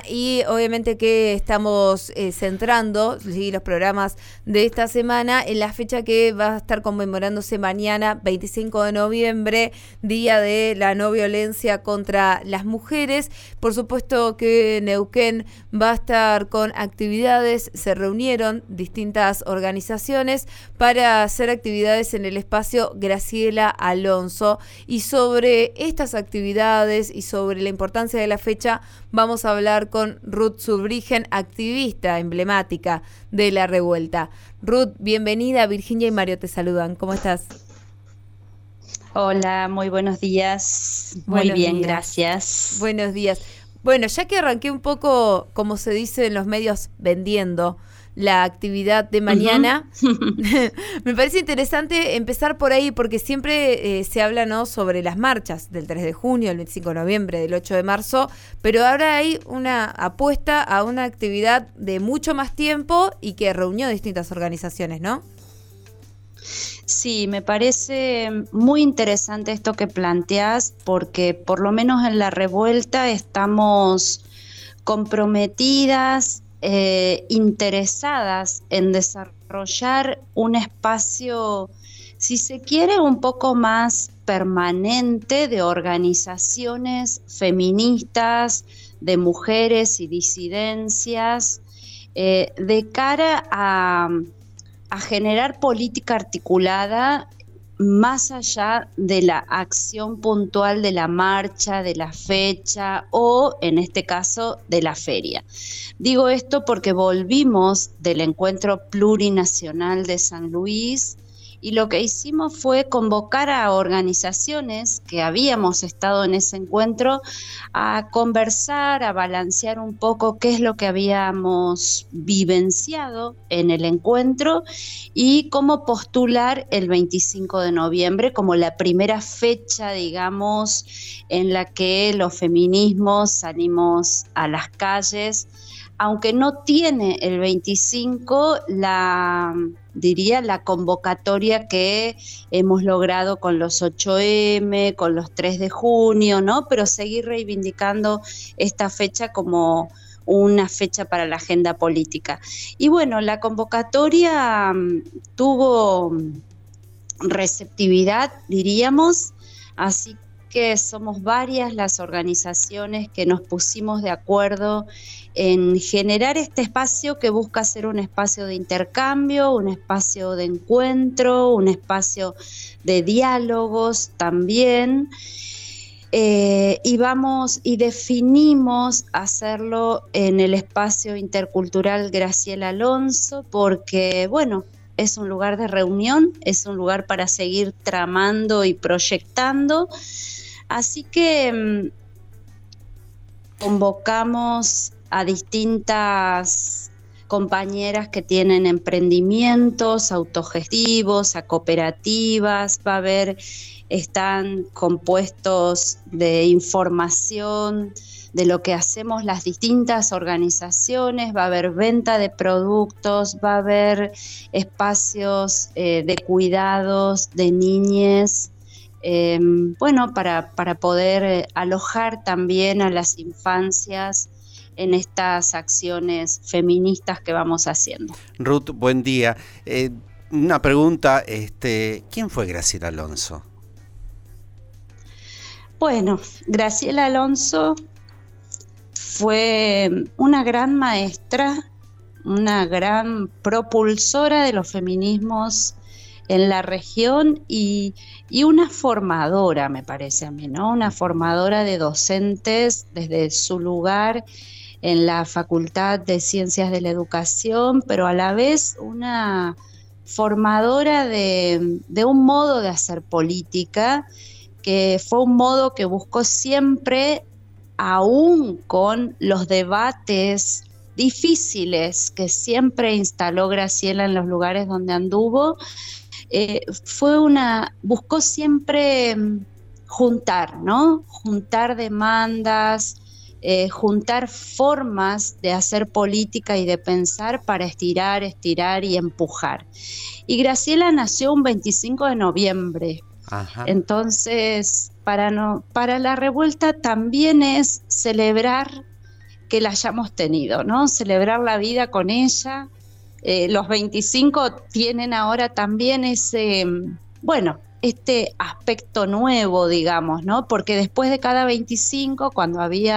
y obviamente que estamos centrando los programas de esta semana en la fecha que va a estar conmemorándose mañana, 25 de noviembre, Día de la No Violencia contra las Mujeres. Por supuesto que Neuquén va a estar con actividades, se reunieron distintas organizaciones para hacer actividades en el espacio Graciela Alonso, y sobre estas actividades y sobre la importancia de la fecha vamos a hablar con Ruth Zurbriggen, activista emblemática de la revuelta. Ruth, bienvenida. Virginia y Mario te saludan. ¿Cómo estás? Hola, muy buenos días. Muy bien, gracias. Buenos días. Bueno, ya que arranqué un poco, como se dice en los medios, vendiendo la actividad de mañana, me parece interesante empezar por ahí, porque siempre se habla, ¿no?, sobre las marchas del 3 de junio, el 25 de noviembre, del 8 de marzo, pero ahora hay una apuesta a una actividad de mucho más tiempo y que reunió distintas organizaciones, ¿no? Sí, me parece muy interesante esto que planteás, porque por lo menos en la revuelta estamos comprometidas, interesadas en desarrollar un espacio, si se quiere, un poco más permanente de organizaciones feministas, de mujeres y disidencias, de cara a generar política articulada más allá de la acción puntual de la marcha, de la fecha o, en este caso, de la feria. Digo esto porque volvimos del encuentro plurinacional de San Luis y lo que hicimos fue convocar a organizaciones que habíamos estado en ese encuentro a conversar, a balancear un poco qué es lo que habíamos vivenciado en el encuentro y cómo postular el 25 de noviembre como la primera fecha, digamos, en la que los feminismos salimos a las calles, aunque no tiene el 25 la convocatoria que hemos logrado con los 8M, con los 3 de junio, ¿no? Pero seguir reivindicando esta fecha como una fecha para la agenda política. Y bueno, la convocatoria tuvo receptividad, diríamos, así que somos varias las organizaciones que nos pusimos de acuerdo en generar este espacio que busca ser un espacio de intercambio, un espacio de encuentro, un espacio de diálogos también. Y definimos hacerlo en el espacio intercultural Graciela Alonso porque, bueno, es un lugar de reunión, es un lugar para seguir tramando y proyectando. Así que convocamos a distintas compañeras que tienen emprendimientos autogestivos, a cooperativas, están compuestos de información de lo que hacemos las distintas organizaciones, va a haber venta de productos, va a haber espacios de cuidados de niñes, para poder alojar también a las infancias en estas acciones feministas que vamos haciendo. Ruth, buen día. Una pregunta, ¿quién fue Graciela Alonso? Bueno, Graciela Alonso fue una gran maestra, una gran propulsora de los feminismos en la región y una formadora, me parece a mí, ¿no? Una formadora de docentes desde su lugar en la Facultad de Ciencias de la Educación, pero a la vez una formadora de un modo de hacer política, que fue un modo que buscó siempre, aún con los debates difíciles que siempre instaló Graciela en los lugares donde anduvo, buscó siempre juntar, ¿no? Juntar demandas, juntar formas de hacer política y de pensar para estirar y empujar. Y Graciela nació un 25 de noviembre. Ajá. Entonces, para la revuelta también es celebrar que la hayamos tenido, ¿no? Celebrar la vida con ella. Los 25 tienen ahora también ese, este aspecto nuevo, digamos, ¿no? Porque después de cada 25, cuando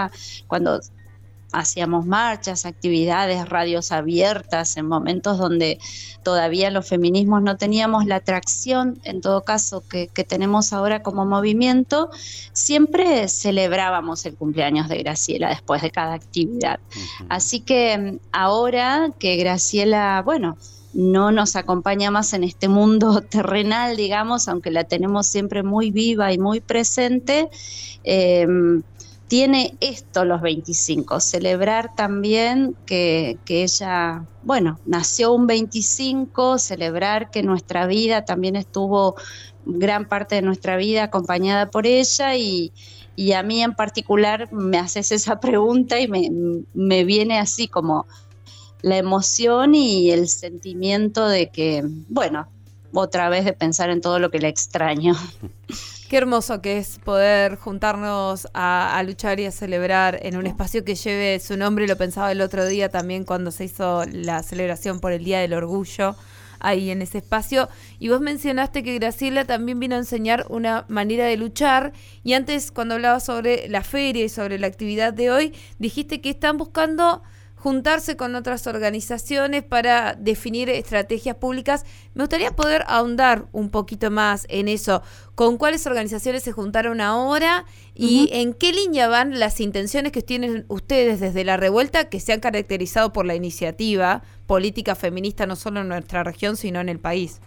hacíamos marchas, actividades, radios abiertas, en momentos donde todavía los feminismos no teníamos la atracción, en todo caso, que tenemos ahora como movimiento, siempre celebrábamos el cumpleaños de Graciela después de cada actividad. Así que ahora que Graciela, no nos acompaña más en este mundo terrenal, digamos, aunque la tenemos siempre muy viva y muy presente, tiene esto los 25, celebrar también que ella, nació un 25, celebrar que nuestra vida también estuvo, gran parte de nuestra vida acompañada por ella y a mí en particular me haces esa pregunta y me viene así como la emoción y el sentimiento de que, otra vez de pensar en todo lo que la extraño. Qué hermoso que es poder juntarnos a luchar y a celebrar en un espacio que lleve su nombre. Lo pensaba el otro día también cuando se hizo la celebración por el Día del Orgullo ahí en ese espacio. Y vos mencionaste que Graciela también vino a enseñar una manera de luchar. Y antes, cuando hablabas sobre la feria y sobre la actividad de hoy, dijiste que están buscando juntarse con otras organizaciones para definir estrategias públicas. Me gustaría poder ahondar un poquito más en eso. ¿Con cuáles organizaciones se juntaron ahora? ¿Y en qué línea van las intenciones que tienen ustedes desde la revuelta, que se han caracterizado por la iniciativa política feminista no solo en nuestra región, sino en el país?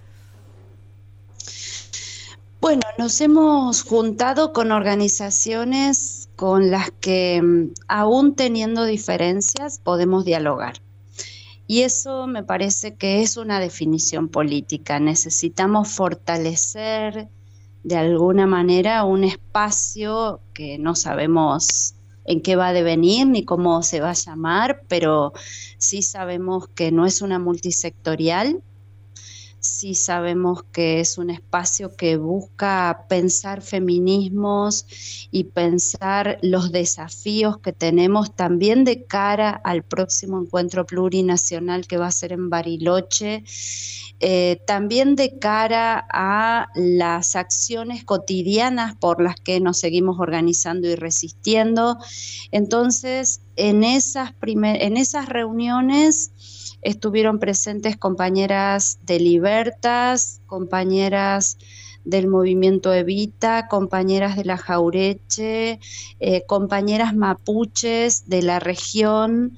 Nos hemos juntado con organizaciones con las que, aún teniendo diferencias, podemos dialogar. Y eso me parece que es una definición política. Necesitamos fortalecer de alguna manera un espacio que no sabemos en qué va a devenir ni cómo se va a llamar, pero sí sabemos que no es una multisectorial. Sí sabemos que es un espacio que busca pensar feminismos y pensar los desafíos que tenemos también de cara al próximo encuentro plurinacional que va a ser en Bariloche, también de cara a las acciones cotidianas por las que nos seguimos organizando y resistiendo. Entonces, en esas reuniones estuvieron presentes compañeras de Libertas, compañeras del movimiento Evita, compañeras de la Jaureche, compañeras mapuches de la región.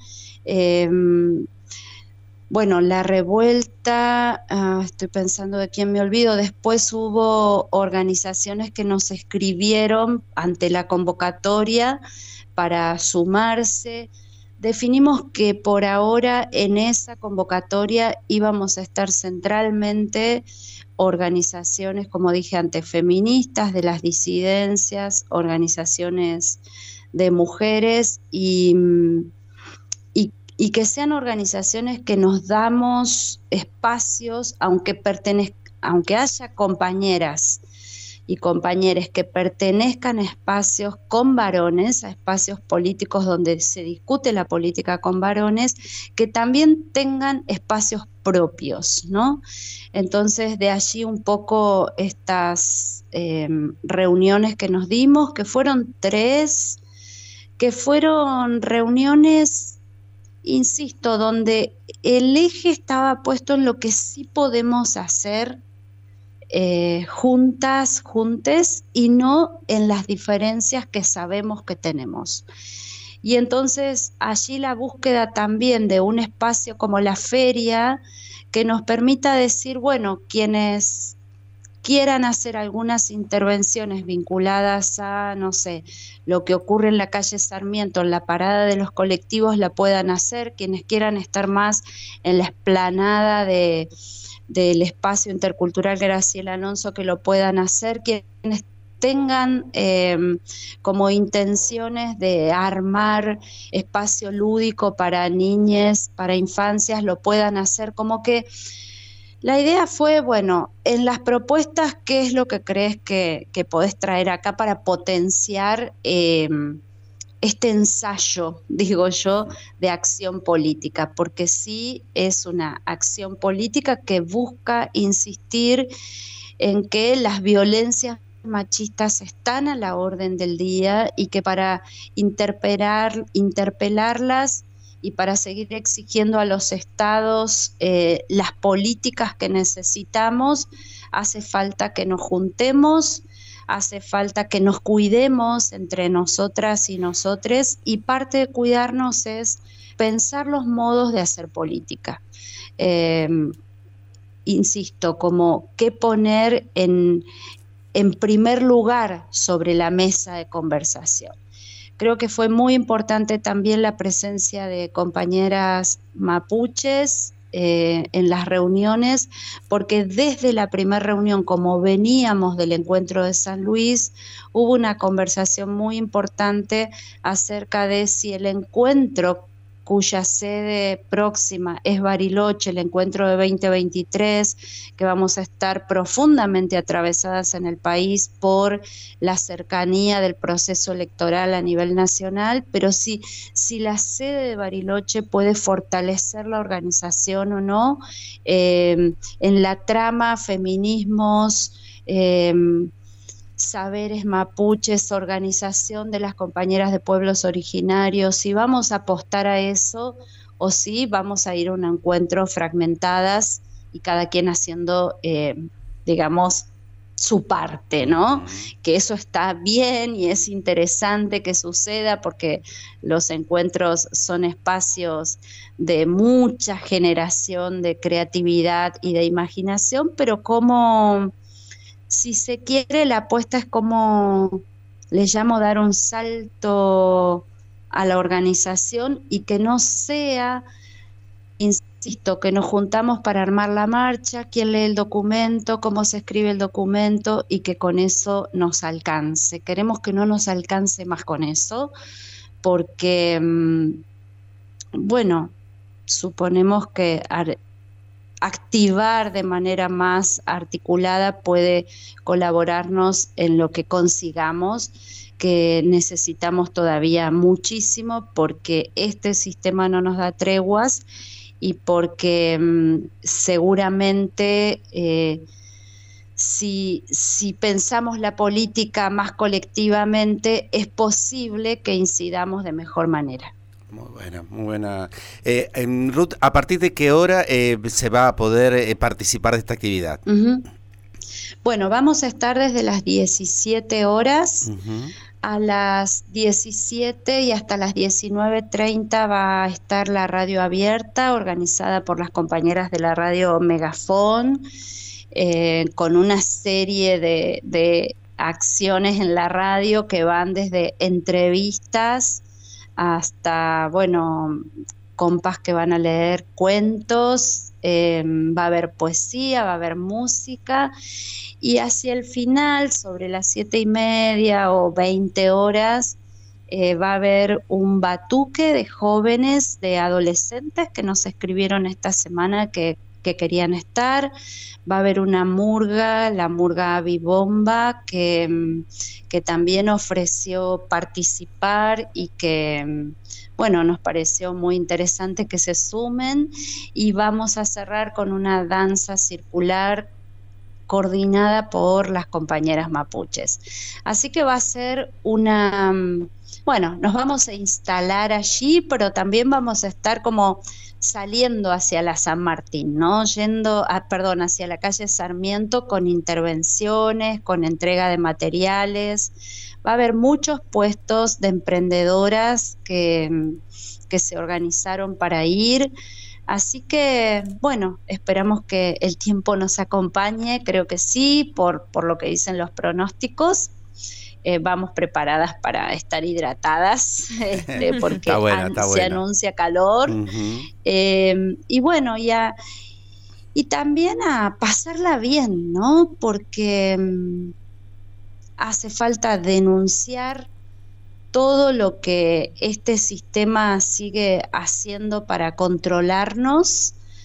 La revuelta, estoy pensando de quién me olvido, después hubo organizaciones que nos escribieron ante la convocatoria para sumarse. Definimos que por ahora en esa convocatoria íbamos a estar centralmente organizaciones, como dije antes, feministas, de las disidencias, organizaciones de mujeres y que sean organizaciones que nos damos espacios, aunque haya compañeras y compañeros que pertenezcan a espacios con varones, a espacios políticos donde se discute la política con varones, que también tengan espacios propios, ¿no? Entonces, de allí un poco estas reuniones que nos dimos, que fueron 3, que fueron reuniones, insisto, donde el eje estaba puesto en lo que sí podemos hacer juntes, y no en las diferencias que sabemos que tenemos. Y entonces allí la búsqueda también de un espacio como la feria que nos permita decir, quienes quieran hacer algunas intervenciones vinculadas a, lo que ocurre en la calle Sarmiento, en la parada de los colectivos, la puedan hacer. Quienes quieran estar más en la explanada del espacio intercultural Graciela Alonso, que lo puedan hacer. Quienes tengan como intenciones de armar espacio lúdico para niñas, para infancias, lo puedan hacer. Como que la idea fue, en las propuestas, ¿qué es lo que crees que podés traer acá para potenciar este ensayo, digo yo, de acción política, porque sí es una acción política que busca insistir en que las violencias machistas están a la orden del día y que para interpelarlas y para seguir exigiendo a los estados las políticas que necesitamos, hace falta que nos juntemos, hace falta que nos cuidemos entre nosotras y nosotres, y parte de cuidarnos es pensar los modos de hacer política. Insisto, como qué poner en primer lugar sobre la mesa de conversación. Creo que fue muy importante también la presencia de compañeras mapuches en las reuniones, porque desde la primera reunión, como veníamos del encuentro de San Luis, hubo una conversación muy importante acerca de si el encuentro cuya sede próxima es Bariloche, el encuentro de 2023, que vamos a estar profundamente atravesadas en el país por la cercanía del proceso electoral a nivel nacional, pero si la sede de Bariloche puede fortalecer la organización o no, en la trama feminismos, saberes mapuches, organización de las compañeras de pueblos originarios, si vamos a apostar a eso o si vamos a ir a un encuentro fragmentadas y cada quien haciendo, digamos, su parte, ¿no? Que eso está bien y es interesante que suceda porque los encuentros son espacios de mucha generación de creatividad y de imaginación, pero como... Si se quiere, la apuesta es como, le llamo, dar un salto a la organización y que no sea, insisto, que nos juntamos para armar la marcha, quién lee el documento, cómo se escribe el documento y que con eso nos alcance. Queremos que no nos alcance más con eso porque, bueno, suponemos que activar de manera más articulada puede colaborarnos en lo que consigamos, que necesitamos todavía muchísimo porque este sistema no nos da treguas y porque seguramente si pensamos la política más colectivamente es posible que incidamos de mejor manera. Muy buena. Ruth, ¿a partir de qué hora se va a poder participar de esta actividad? Bueno, vamos a estar desde las 17 horas. A las 17 y hasta las 19:30 va a estar la radio abierta, organizada por las compañeras de la radio Megafón, con una serie de acciones en la radio que van desde entrevistas hasta, bueno, compas que van a leer cuentos, va a haber poesía, va a haber música, y hacia el final, sobre las 7:30 o 20 horas, va a haber un batuque de jóvenes, de adolescentes que nos escribieron esta semana que querían estar. Va a haber una murga, la murga Bibomba, que también ofreció participar y que, bueno, nos pareció muy interesante que se sumen, y vamos a cerrar con una danza circular coordinada por las compañeras mapuches. Así que va a ser bueno, nos vamos a instalar allí, pero también vamos a estar como saliendo hacia la San Martín, ¿no? Hacia la calle Sarmiento, con intervenciones, con entrega de materiales. Va a haber muchos puestos de emprendedoras que se organizaron para ir. Así que, bueno, esperamos que el tiempo nos acompañe, creo que sí, por lo que dicen los pronósticos. Vamos preparadas para estar hidratadas, porque se anuncia calor. Y bueno, y también a pasarla bien, ¿no? Porque hace falta denunciar todo lo que este sistema sigue haciendo para controlarnos.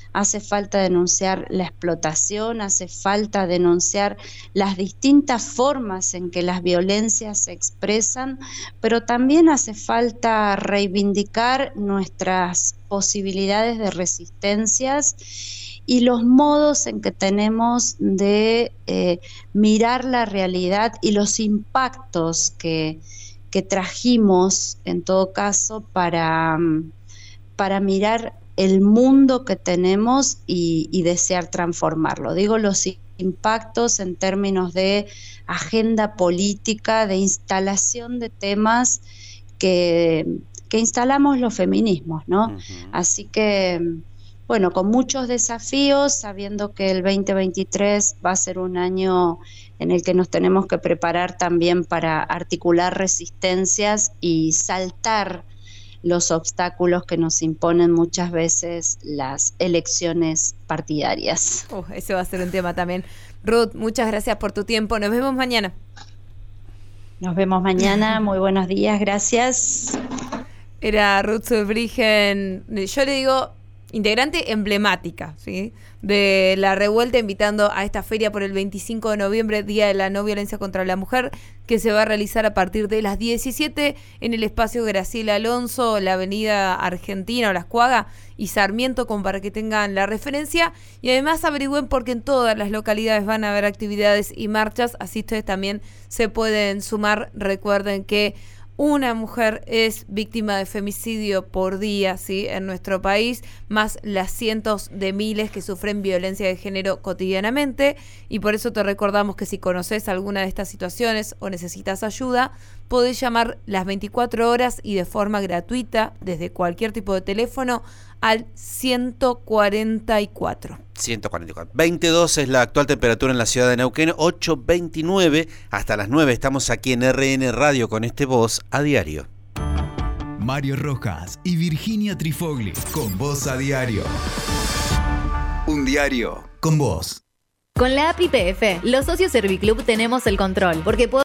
hace falta denunciar la explotación, hace falta denunciar las distintas formas en que las violencias se expresan, pero también hace falta reivindicar nuestras posibilidades de resistencias y los modos en que tenemos de mirar la realidad y los impactos que trajimos, en todo caso, para mirar el mundo que tenemos y desear transformarlo. Digo los impactos en términos de agenda política, de instalación de temas que instalamos los feminismos, ¿no? Uh-huh. Así que, bueno, con muchos desafíos, sabiendo que el 2023 va a ser un año en el que nos tenemos que preparar también para articular resistencias y saltar los obstáculos que nos imponen muchas veces las elecciones partidarias. Ese va a ser un tema también. Ruth, muchas gracias por tu tiempo. Nos vemos mañana. Nos vemos mañana. Muy buenos días. Gracias. Era Ruth Zurbriggen, yo le digo integrante emblemática, ¿sí?, de La Revuelta, invitando a esta feria por el 25 de noviembre, Día de la No Violencia contra la Mujer, que se va a realizar a partir de las 17 en el espacio Graciela Alonso, la avenida Argentina o Las Cuagas y Sarmiento, como para que tengan la referencia. Y además averigüen, porque en todas las localidades van a haber actividades y marchas, así ustedes también se pueden sumar. Recuerden que una mujer es víctima de femicidio por día, ¿sí?, en nuestro país, más las cientos de miles que sufren violencia de género cotidianamente. Y por eso te recordamos que si conoces alguna de estas situaciones o necesitas ayuda, podés llamar las 24 horas y de forma gratuita desde cualquier tipo de teléfono al 144. 144. 22 es la actual temperatura en la ciudad de Neuquén, 8:29. Hasta las 9 estamos aquí en RN Radio con Voz a Diario. Mario Rojas y Virginia Trifogli con Voz a Diario. Un diario con vos. Con la API PF, los socios Serviclub tenemos el control, porque